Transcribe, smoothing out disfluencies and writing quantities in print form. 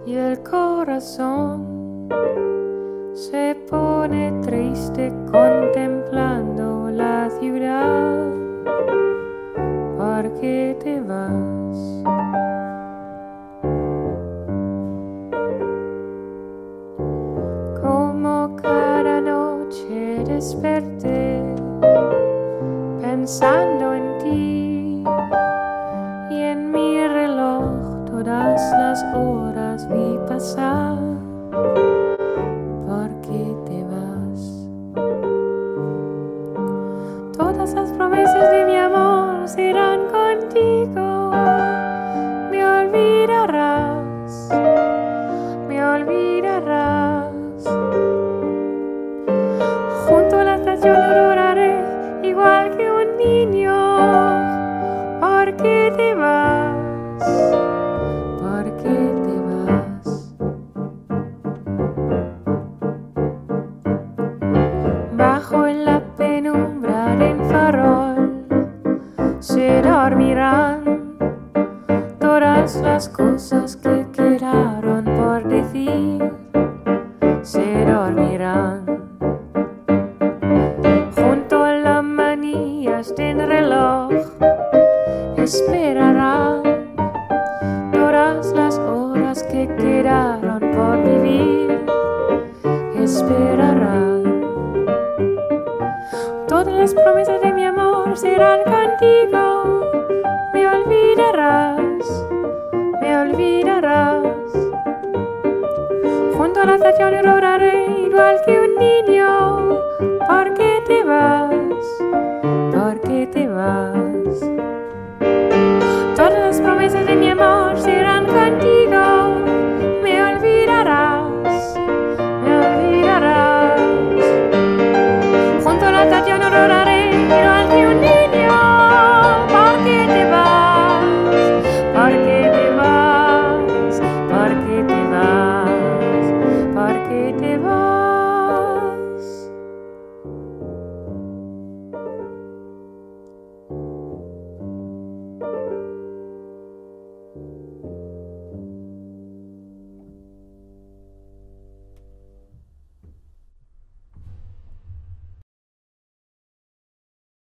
y el corazón se pone triste contemplando la ciudad. ¿Por qué te vas? Como cada noche desperté pensando en ti, y en mi reloj todas las horas vi pasar. ¿Por qué te vas? Todas las promesas de mi amor serán contigo. Me olvidarás, me olvidarás. Junto a la estación lloraré igual que un niño. ¿Por qué te vas? ¿Por qué te vas? Bajo la penumbra del farol se dormirán todas las cosas que quedaron por decir. Se dormirán junto a las manillas del reloj. Esperarán todas las horas que quedaron por vivir. Esperarán. Todas las promesas de mi amor serán contigo. Me olvidarás, me olvidarás. Junto a la estación lloraré igual que un niño. Por